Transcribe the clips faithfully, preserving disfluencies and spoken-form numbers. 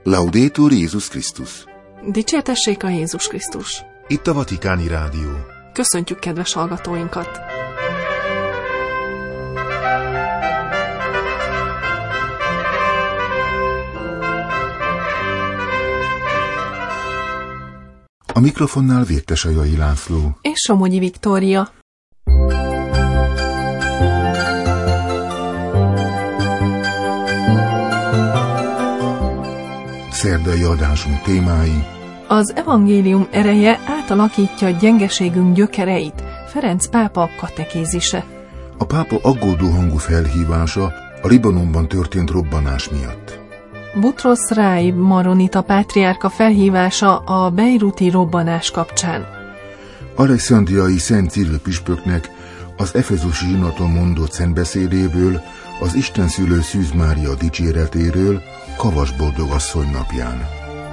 Laudetur Jézus Krisztus! Dicsértessék a Jézus Krisztus! Itt a Vatikáni Rádió. Köszöntjük kedves hallgatóinkat! A mikrofonnál Vértesajai László és Somogyi Viktória. Szerdai adásunk témái: Az evangélium ereje átalakítja gyengeségünk gyökereit. Ferenc pápa katekézise. A pápa aggódó hangú felhívása a Libanonban történt robbanás miatt. Butros Rai maronita pátriárka felhívása a beiruti robbanás kapcsán. Alexandriai Szent Cirill püspöknek az efezusi zsinaton mondott szentbeszédéből, az Istenszülő Szűz Mária dicséretéről Kavas Boldogasszony napján.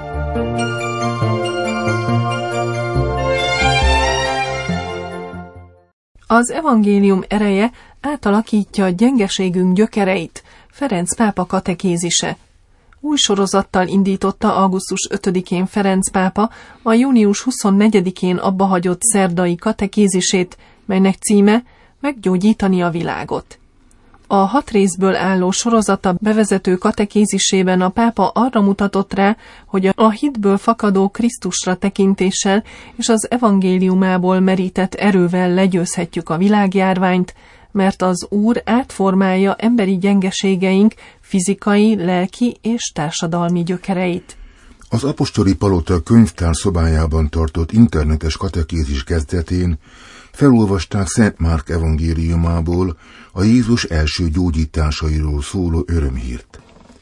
Az evangélium ereje átalakítja gyengeségünk gyökereit. Ferenc pápa katekézise. Új sorozattal indította augusztus ötödikén Ferenc pápa a június huszonnegyedikén abbahagyott szerdai katekézisét, melynek címe Meggyógyítani a világot. A hat részből álló sorozata bevezető katekézisében a pápa arra mutatott rá, hogy a hitből fakadó Krisztusra tekintéssel és az evangéliumából merített erővel legyőzhetjük a világjárványt, mert az Úr átformálja emberi gyengeségeink fizikai, lelki és társadalmi gyökereit. Az apostoli palota könyvtár szobájában tartott internetes katekézis kezdetén felolvasták Szent Márk evangéliumából a Jézus első gyógyításairól szóló örömhírt.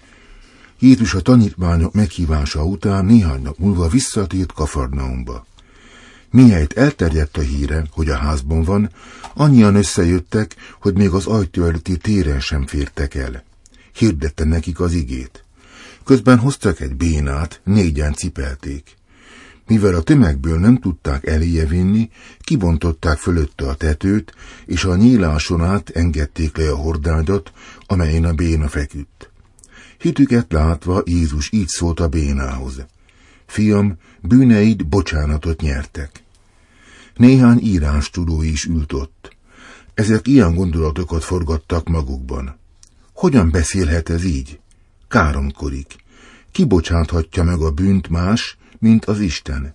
Jézus a tanítványok meghívása után néhány nap múlva visszatért Kafarnaumba. Mihelyt elterjedt a híre, hogy a házban van, annyian összejöttek, hogy még az ajtó előtti téren sem fértek el. Hirdette nekik az igét. Közben hoztak egy bénát, négyen cipelték. Mivel a tömegből nem tudták eléje vinni, kibontották fölötte a tetőt, és a nyíláson át engedték le a hordágyat, amelyen a béna feküdt. Hitüket látva Jézus így szólt a bénához: Fiam, bűneid bocsánatot nyertek. Néhány írástudó is ült ott. Ezek ilyen gondolatokat forgattak magukban. Hogyan beszélhet ez így? Káromkodik. Ki bocsáthatja meg a bűnt más, mint az Isten?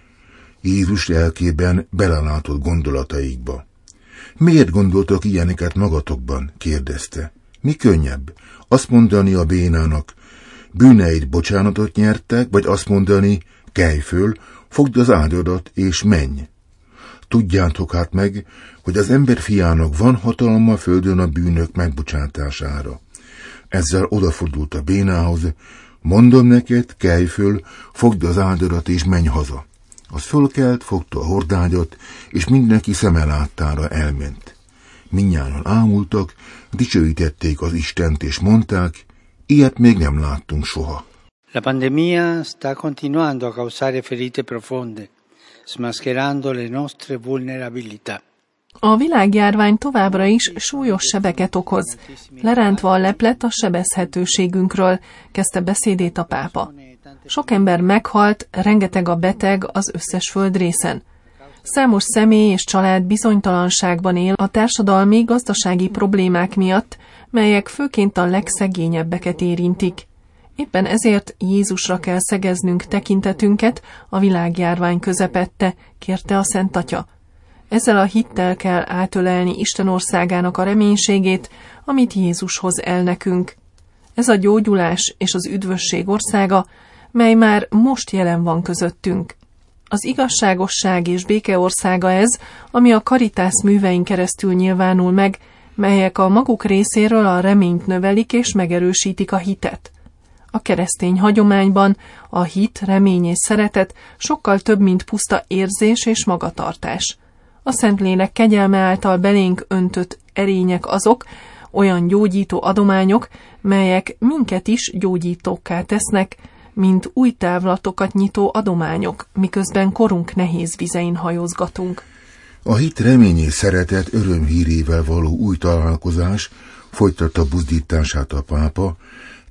Jézus lelkében belelátott gondolataikba. Miért gondoltok ilyeneket magatokban? Kérdezte. Mi könnyebb? Azt mondani a bénának: bűneid bocsánatot nyertek, vagy azt mondani: kelj föl, fogd az ágyadat és menj. Tudjátok hát meg, hogy az ember fiának van hatalma a földön a bűnök megbocsátására. Ezzel odafordult a bénához: mondom neked, kelj föl, fogd az ágyadat és menj haza. Az fölkelt, fogta a hordágyat, és mindenki szeme láttára elment. Mindnyájan ámultak, dicsőítették az Istent, és mondták: ilyet még nem láttunk soha. La pandemia sta continuando a causare ferite profonde, smascherando le nostre vulnerabilità. A világjárvány továbbra is súlyos sebeket okoz, lerántva a leplet a sebezhetőségünkről, kezdte beszédét a pápa. Sok ember meghalt, rengeteg a beteg az összes földrészen. Számos személy és család bizonytalanságban él a társadalmi, gazdasági problémák miatt, melyek főként a legszegényebbeket érintik. Éppen ezért Jézusra kell szegeznünk tekintetünket a világjárvány közepette, kérte a Szent Atya. Ezzel a hittel kell átölelni Isten országának a reménységét, amit Jézus hoz el nekünk. Ez a gyógyulás és az üdvösség országa, mely már most jelen van közöttünk. Az igazságosság és béke országa ez, ami a Caritas művein keresztül nyilvánul meg, melyek a maguk részéről a reményt növelik és megerősítik a hitet. A keresztény hagyományban a hit, remény és szeretet sokkal több, mint puszta érzés és magatartás. A Szentlélek kegyelme által belénk öntött erények azok, olyan gyógyító adományok, melyek minket is gyógyítókká tesznek, mint új távlatokat nyitó adományok, miközben korunk nehéz vizein hajózgatunk. A hit, remény és szeretet örömhírével való új találkozás folytatta buzdítását a pápa,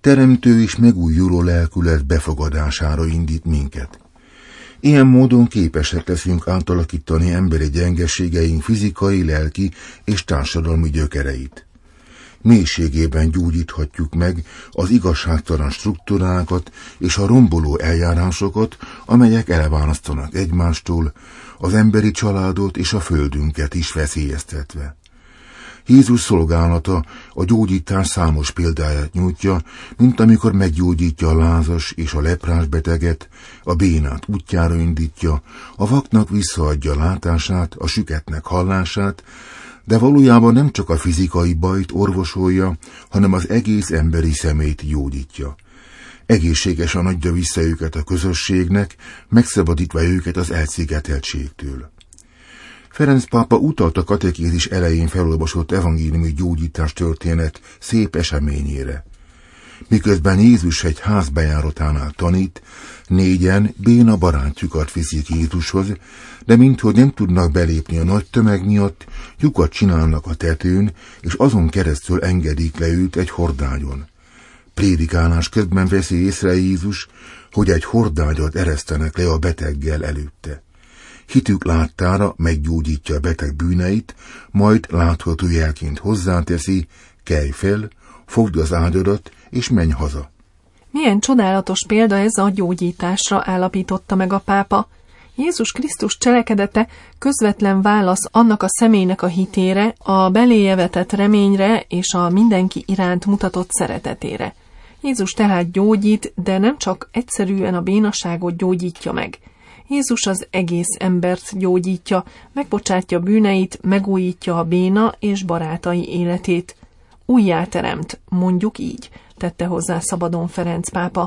teremtő és megújuló lelkület befogadására indít minket. Ilyen módon képesek leszünk átalakítani emberi gyengeségeink fizikai, lelki és társadalmi gyökereit. Mélységében gyógyíthatjuk meg az igazságtalan struktúrákat és a romboló eljárásokat, amelyek elválasztanak egymástól, az emberi családot és a földünket is veszélyeztetve. Jézus szolgálata a gyógyítás számos példáját nyújtja, mint amikor meggyógyítja a lázas és a leprás beteget, a bénát útjára indítja, a vaknak visszaadja látását, a süketnek hallását, de valójában nem csak a fizikai bajt orvosolja, hanem az egész emberi személyt gyógyítja. Egészségesen adja vissza őket a közösségnek, megszabadítva őket az elszigeteltségtől. Ferenc pápa utalt a katekézis elején felolvasott evangéliumi gyógyítás történet szép eseményére. Miközben Jézus egy ház bejáratánál tanít, négyen béna barátjukat viszik Jézushoz, de minthogy nem tudnak belépni a nagy tömeg miatt, lyukat csinálnak a tetőn, és azon keresztül engedik le őt egy hordányon. Prédikálás közben veszi észre Jézus, hogy egy hordágyat eresztenek le a beteggel előtte. Hitük láttára meggyógyítja a beteg bűneit, majd látható jelként hozzáteszi, kelj fel, fogd az ágyadat, és menj haza. Milyen csodálatos példa ez a gyógyításra, állapította meg a pápa. Jézus Krisztus cselekedete közvetlen válasz annak a személynek a hitére, a beléje vetett reményre és a mindenki iránt mutatott szeretetére. Jézus tehát gyógyít, de nem csak egyszerűen a bénaságot gyógyítja meg. Jézus az egész embert gyógyítja, megbocsátja bűneit, megújítja a béna és barátai életét. Újjáteremt, mondjuk így, tette hozzá szabadon Ferenc pápa.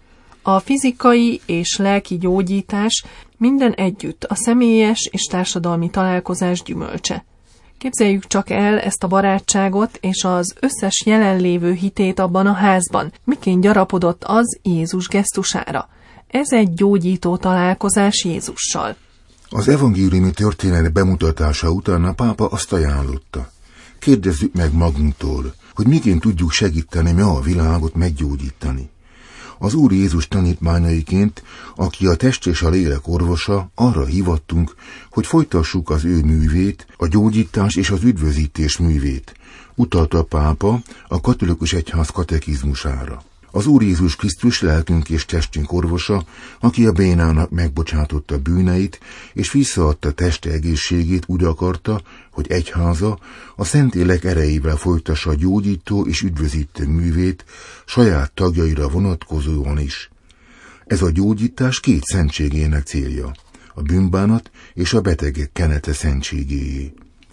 A fizikai és lelki gyógyítás minden együtt a személyes és társadalmi találkozás gyümölcse. Képzeljük csak el ezt a barátságot és az összes jelenlévő hitét abban a házban, miként gyarapodott az Jézus gesztusára. Ez egy gyógyító találkozás Jézussal. Az evangéliumi történet bemutatása után a pápa azt ajánlotta. Kérdezzük meg magunktól, hogy miként tudjuk segíteni mi a világot meggyógyítani. Az Úr Jézus tanítványaiként, aki a test és a lélek orvosa, arra hivattunk, hogy folytassuk az ő művét, a gyógyítás és az üdvözítés művét, utalta a pápa a katolikus egyház katekizmusára. Az Úr Jézus Krisztus lelkünk és testünk orvosa, aki a bénának megbocsátotta bűneit, és visszaadta teste egészségét, úgy akarta, hogy egyháza a Szentlélek erejével folytassa a gyógyító és üdvözítő művét saját tagjaira vonatkozóan is. Ez a gyógyítás két szentségének célja, a bűnbánat és a betegek kenete szentségéjé.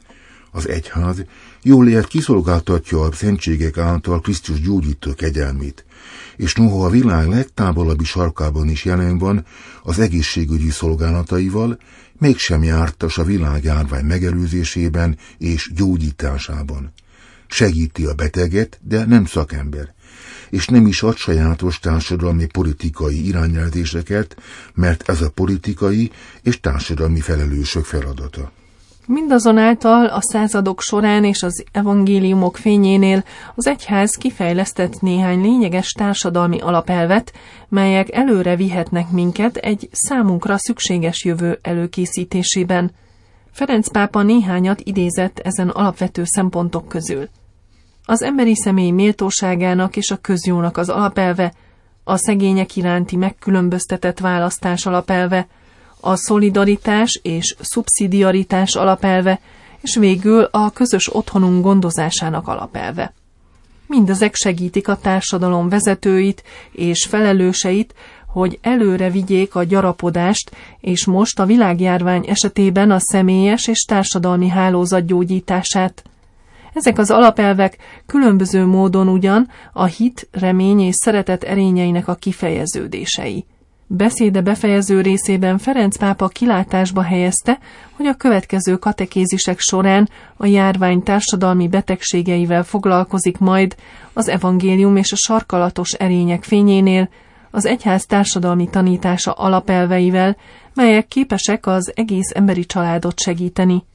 Az egyház jól élt kiszolgáltatja a szentségek által Krisztus gyógyító kegyelmét, és noha a világ legtávolabbi sarkában is jelen van az egészségügyi szolgálataival, mégsem jártas a világjárvány megelőzésében és gyógyításában. Segíti a beteget, de nem szakember, és nem is ad sajátos társadalmi politikai irányelvéseket, mert ez a politikai és társadalmi felelősök feladata. Mindazonáltal a századok során és az evangéliumok fényénél az egyház kifejlesztett néhány lényeges társadalmi alapelvet, melyek előre vihetnek minket egy számunkra szükséges jövő előkészítésében. Ferenc pápa néhányat idézett ezen alapvető szempontok közül. Az emberi személy méltóságának és a közjónak az alapelve, a szegények iránti megkülönböztetett választás alapelve, a szolidaritás és szubszidiaritás alapelve, és végül a közös otthonunk gondozásának alapelve. Mindezek segítik a társadalom vezetőit és felelőseit, hogy előre vigyék a gyarapodást, és most a világjárvány esetében a személyes és társadalmi hálózat gyógyítását. Ezek az alapelvek különböző módon ugyan a hit, remény és szeretet erényeinek a kifejeződései. Beszéde befejező részében Ferenc pápa kilátásba helyezte, hogy a következő katekézisek során a járvány társadalmi betegségeivel foglalkozik majd az evangélium és a sarkalatos erények fényénél, az egyház társadalmi tanítása alapelveivel, melyek képesek az egész emberi családot segíteni.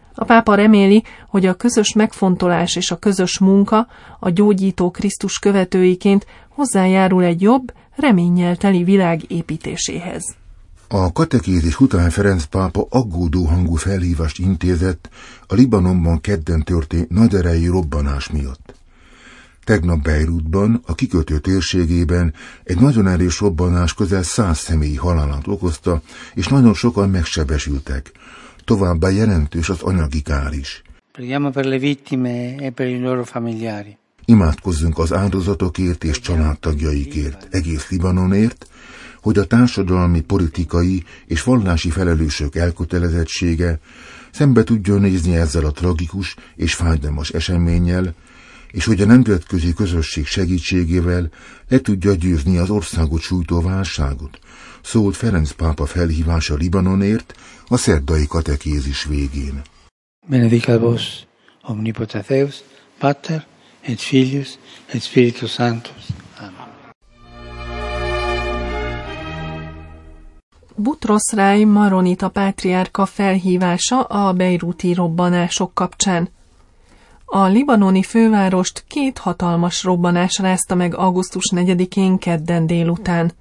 A pápa reméli, hogy a közös megfontolás és a közös munka a gyógyító Krisztus követőiként hozzájárul egy jobb, reménnyel teli világ építéséhez. A katekézis után Ferenc pápa aggódó hangú felhívást intézett a Libanonban kedden történt nagyerejű robbanás miatt. Tegnap Beirutban, a kikötő térségében egy nagyon erős robbanás közel száz személyi halálát okozta, és nagyon sokan megsebesültek. Továbbá jelentős az anyagi kár is. Imádkozzunk az áldozatokért és családtagjaikért, egész Libanonért, hogy a társadalmi, politikai és vallási felelősök elkötelezettsége szembe tudjon nézni ezzel a tragikus és fájdalmas eseménnyel, és hogy a nemzetközi közösség segítségével le tudja győzni az országot sújtó válságot, szólt Ferenc pápa felhívása Libanonért a szerdai katekézis végén. Benedicat vos, omnipotens Deus, Pater, et Filius, et Spiritus Sanctus. Amen. Butros Rai maronita pátriárka felhívása a beiruti robbanások kapcsán. A libanoni fővárost két hatalmas robbanás rázta meg augusztus negyedikén kedden délután.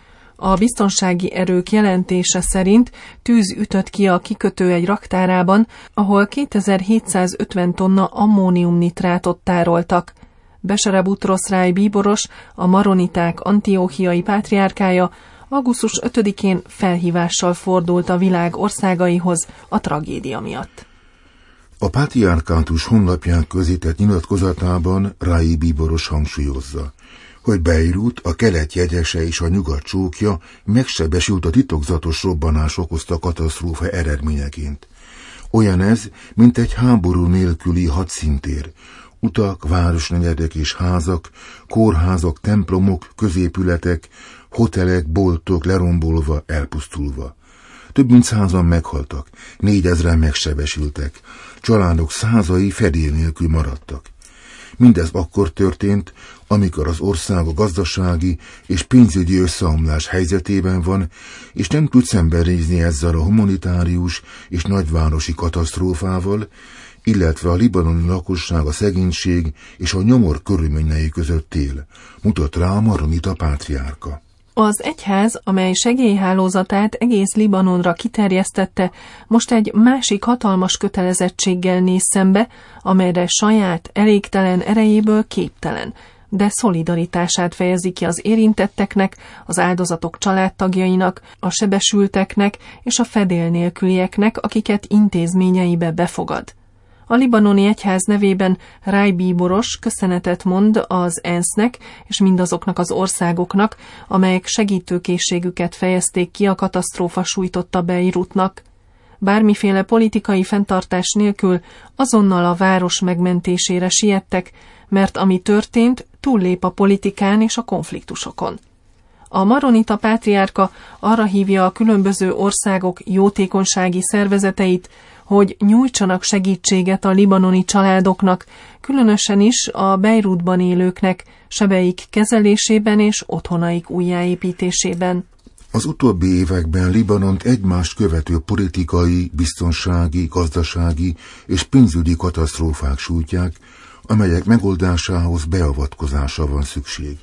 A biztonsági erők jelentése szerint tűz ütött ki a kikötő egy raktárában, ahol kétezer-hétszázötven tonna ammóniumnitrátot tároltak. Besara Butros Rai bíboros, a maroniták antióchiai pátriárkája augusztus ötödikén felhívással fordult a világ országaihoz a tragédia miatt. A pátriárkátus honlapján közített nyilatkozatában Rai bíboros hangsúlyozza, hogy Beirut, a kelet jegyese és a nyugat csókja megsebesült a titokzatos robbanás okozta katasztrófa eredményeként. Olyan ez, mint egy háború nélküli hadszintér. Utak, városnegyedek és házak, kórházak, templomok, középületek, hotelek, boltok lerombolva, elpusztulva. Több mint százan meghaltak, négyezren megsebesültek, családok százai fedél nélkül maradtak. Mindez akkor történt, amikor az ország a gazdasági és pénzügyi összeomlás helyzetében van, és nem tud szembenézni ezzel a humanitárius és nagyvárosi katasztrófával, illetve a libanoni lakosság a szegénység és a nyomor körülményei között él, mutat rá a maronita pátriárka. Az egyház, amely segélyhálózatát egész Libanonra kiterjesztette, most egy másik hatalmas kötelezettséggel néz szembe, amelyre saját, elégtelen erejéből képtelen, de szolidaritását fejezi ki az érintetteknek, az áldozatok családtagjainak, a sebesülteknek és a fedél nélkülieknek, akiket intézményeibe befogad. A libanoni egyház nevében Rai bíboros köszönetet mond az ENSZ-nek és mindazoknak az országoknak, amelyek segítőkészségüket fejezték ki a katasztrófa sújtotta Beirutnak. Bármiféle politikai fenntartás nélkül azonnal a város megmentésére siettek, mert ami történt, túllép a politikán és a konfliktusokon. A maronita pátriárka arra hívja a különböző országok jótékonysági szervezeteit, hogy nyújtsanak segítséget a libanoni családoknak, különösen is a Beirutban élőknek, sebeik kezelésében és otthonaik újjáépítésében. Az utóbbi években Libanont egymást követő politikai, biztonsági, gazdasági és pénzügyi katasztrófák sújtják, amelyek megoldásához beavatkozásra van szükség.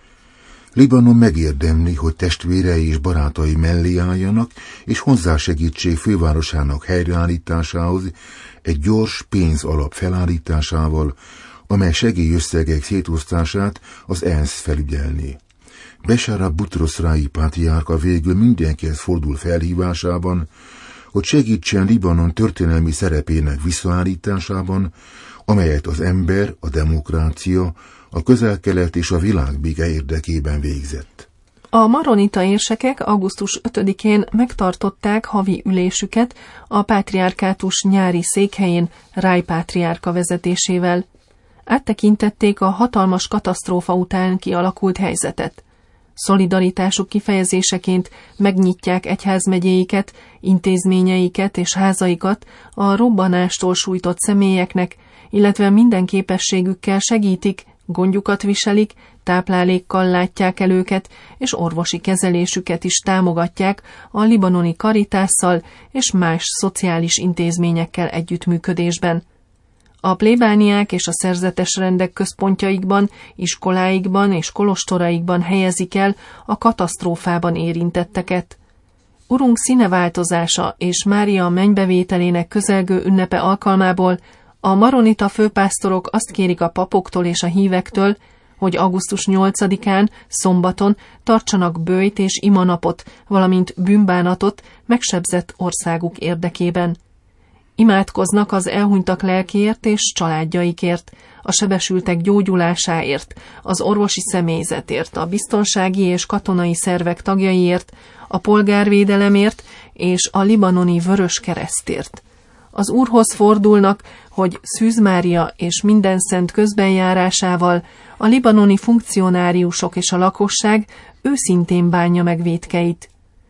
Libanon megérdemli, hogy testvérei és barátai mellé álljanak, és hozzásegítsék fővárosának helyreállításához egy gyors pénzalap felállításával, amely segélyösszegek szétosztását az ENSZ felügyelné. Besara Butros Rai pátriárka végül mindenkihez fordul felhívásában, hogy segítsen Libanon történelmi szerepének visszaállításában, amelyet az ember, a demokrácia, a közel-kelet és a világbéke érdekében végzett. A maronita érsekek augusztus ötödikén megtartották havi ülésüket a pátriárkátus nyári székhelyén Rai pátriárka vezetésével. Áttekintették a hatalmas katasztrófa után kialakult helyzetet. Szolidaritásuk kifejezéseként megnyitják egyházmegyéiket, intézményeiket és házaikat a robbanástól sújtott személyeknek, illetve minden képességükkel segítik, gondjukat viselik, táplálékkal látják el őket, és orvosi kezelésüket is támogatják a libanoni Caritásszal és más szociális intézményekkel együttműködésben. A plébániák és a szerzetes rendek központjaikban, iskoláikban és kolostoraikban helyezik el a katasztrófában érintetteket. Urunk színeváltozása és Mária mennybevételének közelgő ünnepe alkalmából a maronita főpásztorok azt kérik a papoktól és a hívektől, hogy augusztus nyolcadikán, szombaton tartsanak böjt és imanapot, valamint bűnbánatot megsebzett országuk érdekében. Imádkoznak az elhunytak lelkiért és családjaikért, a sebesültek gyógyulásáért, az orvosi személyzetért, a biztonsági és katonai szervek tagjaiért, a polgárvédelemért és a libanoni Vörös Keresztért. Az Úrhoz fordulnak, hogy Szűz Mária és minden szent közbenjárásával a libanoni funkcionáriusok és a lakosság őszintén bánja meg vétkeit.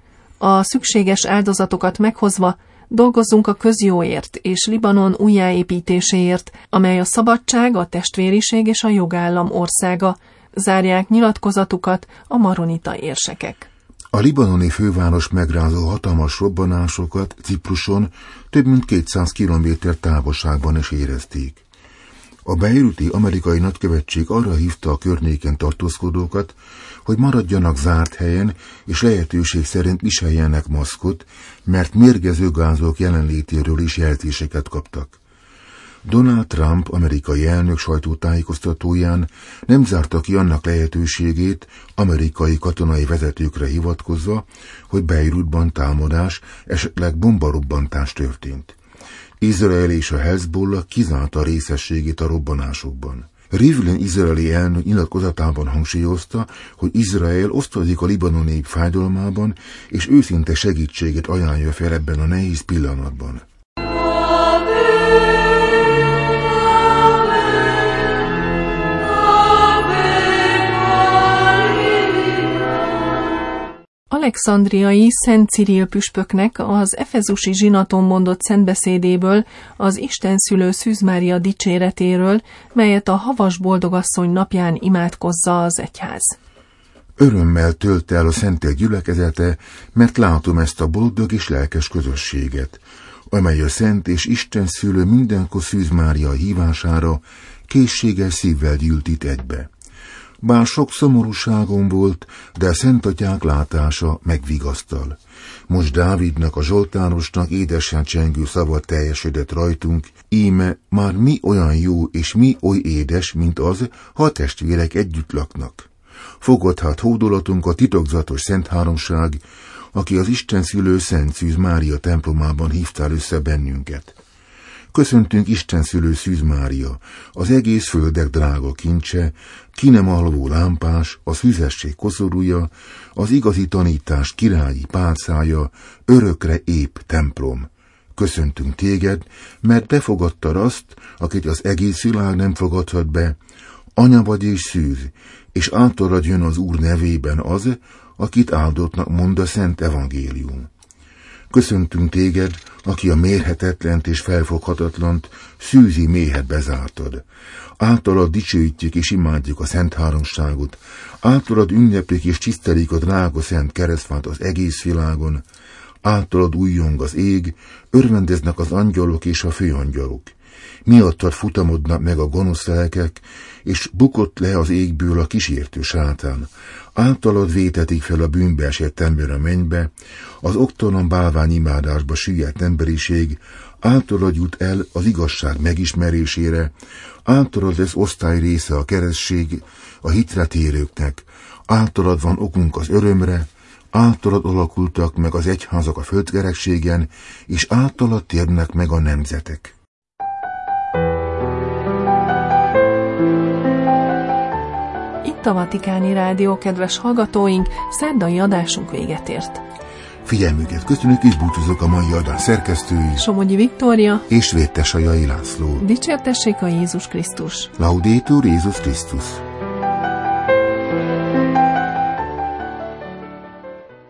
A szükséges áldozatokat meghozva dolgozzunk a közjóért és Libanon újjáépítéséért, amely a szabadság, a testvériség és a jogállam országa, zárják nyilatkozatukat a maronita érsekek. A libanoni főváros megrázó hatalmas robbanásokat Cipruson több mint kétszáz kilométer távolságban is érezték. A beiruti amerikai nagykövetség arra hívta a környéken tartózkodókat, hogy maradjanak zárt helyen, és lehetőség szerint viseljenek maszkot, mert mérgező gázok jelenlétéről is jelzéseket kaptak. Donald Trump, amerikai elnök sajtótájékoztatóján nem zárta ki annak lehetőségét, amerikai katonai vezetőkre hivatkozva, hogy Beirutban támadás, esetleg bombarobbantás történt. Izrael és a Hezbollah kizárta részességét a robbanásokban. Rivlin izraeli elnök nyilatkozatában hangsúlyozta, hogy Izrael osztozik a libanoni nép fájdalmában, és őszinte segítséget ajánlja fel ebben a nehéz pillanatban. Alexandriai Szent Ciril püspöknek az efezusi zsinaton mondott szentbeszédéből, az Istenszülő Szűz Mária dicséretéről, melyet a havas boldogasszony napján imádkozza az egyház. Örömmel tölt el a szentek gyülekezete, mert látom ezt a boldog és lelkes közösséget, amely a Szent és Istenszülő mindenkor Szűz Mária hívására készséges szívvel gyűlt itt egybe. Bár sok szomorúságom volt, de a Szentatyák látása megvigasztal. Most Dávidnak, a zsoltárosnak édesen csengő szava teljesedett rajtunk, íme már mi olyan jó és mi oly édes, mint az, ha a testvérek együtt laknak. Fogod hát hódolatunk a titokzatos Szent Háromság, aki az Istenszülő Szent Szűz Mária templomában hívtál össze bennünket. Köszöntünk Istenszülő Szűz Mária, az egész földek drága kincse, ki nem alvó lámpás, a szűzesség koszorúja, az igazi tanítás királyi pálcája, örökre épp templom. Köszöntünk téged, mert befogadtad azt, akit az egész világ nem fogadhat be, anya vagy és szűz, és általad jön az Úr nevében az, akit áldottnak mond a Szent Evangélium. Köszöntünk téged, aki a mérhetetlent és felfoghatatlant szűzi méhet bezártad. Általad dicsőítjük és imádjuk a Szent Háromságot, általad ünneplik és tisztelik a drága Szent Keresztfát az egész világon, általad újjong az ég, örvendeznek az angyalok és a főangyalok. Miattad futamodnak meg a gonosz lelkek, és bukott le az égből a kísértő sátán. Általad vétetik fel a bűnbe esett ember a mennybe, az oktalan bálványimádásba süllyedt emberiség, általad jut el az igazság megismerésére, általad lesz osztály része a keresztség a hitre térőknek, általad van okunk az örömre, általad alakultak meg az egyházak a földkerekségen, és általad térnek meg a nemzetek. Itt a Vatikáni Rádió, kedves hallgatóink, szerdai adásunk véget ért. Figyelmüket köszönjük, és búcsúzok a mai adás szerkesztői, Somogyi Viktória és Véttesajai László. Dicsértessék a Jézus Krisztus! Laudetur Jézus Krisztus!